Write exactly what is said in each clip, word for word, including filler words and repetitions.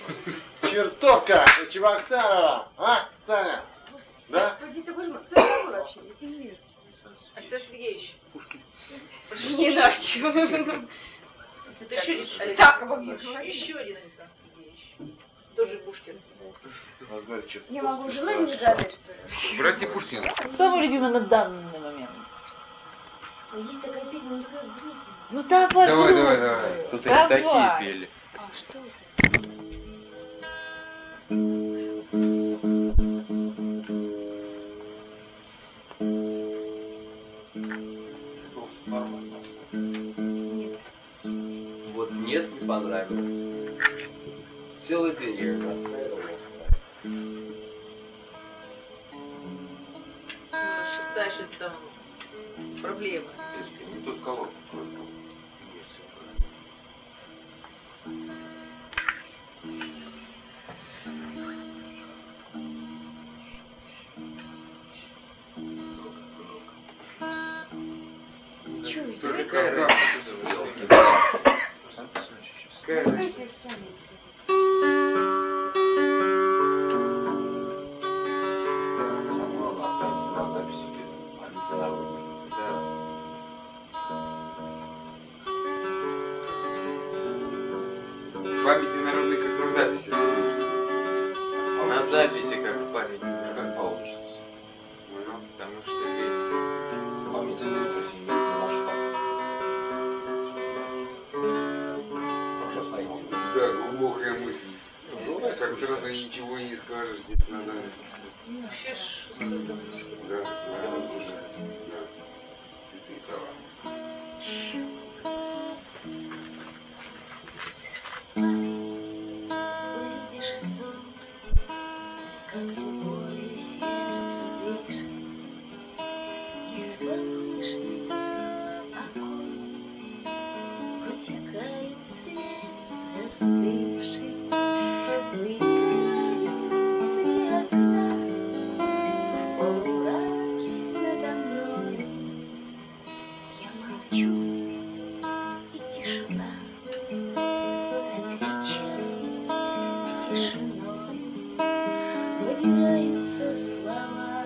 Чертовка! Чебоксарова! А, Саня? Да? Господи, ты боже мой, кто это такой вообще? Я тебя не вижу. Александр Сергеевич. Пушкин. Не иначе. Это еще один Так, Александр Сергеевич. Еще один Александр Сергеевич. Тоже Пушкин. Я могу желание загадать, что ли? Братья Пушкин. Самый любимый на данный момент. Есть такая песня, но такая грустная. Ну давай, Давай, давай, грустную. давай. Тут Давай. они такие пели. А, что это? Нет. Вот нет, не понравилось. Целый день я их настраивал, настраивал. Ну, шестая что-то там проблема. Не тут колодку. Чё, Sorry, какая как- Какая тебе сами, если В памяти народной как на записи. На записи, как в памяти, ну, как получится. Ну, потому что ведь память не на что. Хорошо стоите. Да, глубокая мысль. Здесь Так сразу ничего не скажешь, здесь надо. Вообще ж... Да, да, да. Святые права. увидишь сон, как любовью сердце дышит, и с воздушным огонь протекает свет застывший, выиграет три окна, полумраке надо мной. Я молчу, и тишина отвечает тишиной. Выбираются слова,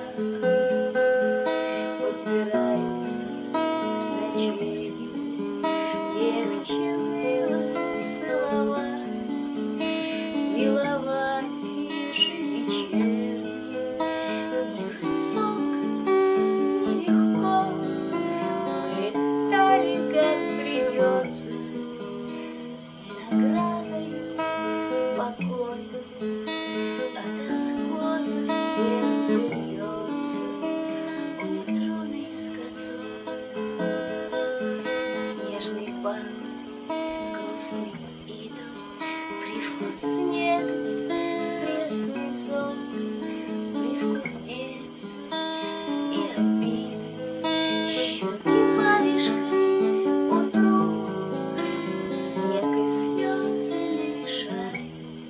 подбираются к значению. Легче было целовать, миловать ежевечерне. Невысоко, нелегко, улетали, как придется. И наградою покой, а тоскою в сердце льется. У метро наискосок снежный банк, грустный идол, привкус снега, пресный сон, привкус детства и обиды. Щеки варежкой утру, снег и слезы намешай.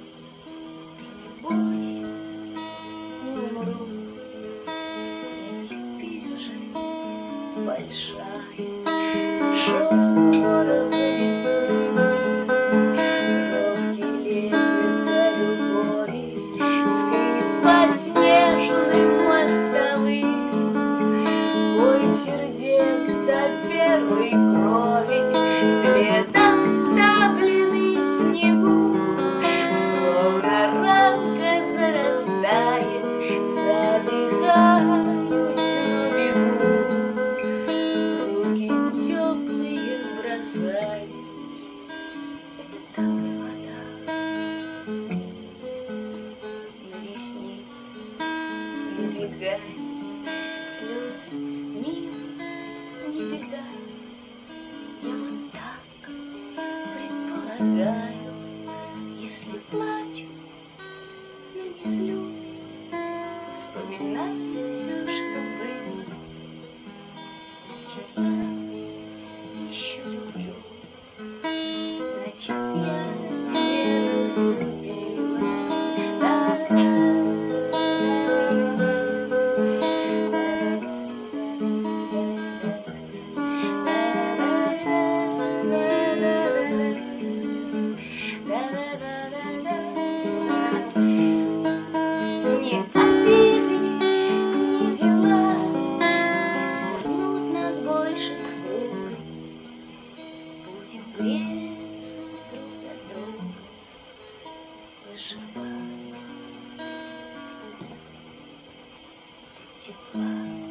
Ты не бойся, не умру, я теперь уже большая. Шорох города весны, робкий лепет до любови, скрип по снежным мостовым, бой сердец до первой крови, след оставленный в снегу, словно ранка зарастает, задыхаюсь, но бегу. Руки теплые бросаюсь, это там вода на ресницы набегает, слезы мимо не беда. Я вот так предполагаю, если плачу, но не злюсь, вспоминаю все, что было, значит, я еще люблю, значит, я не разлюбила. Да-да-да-да-да. тепла.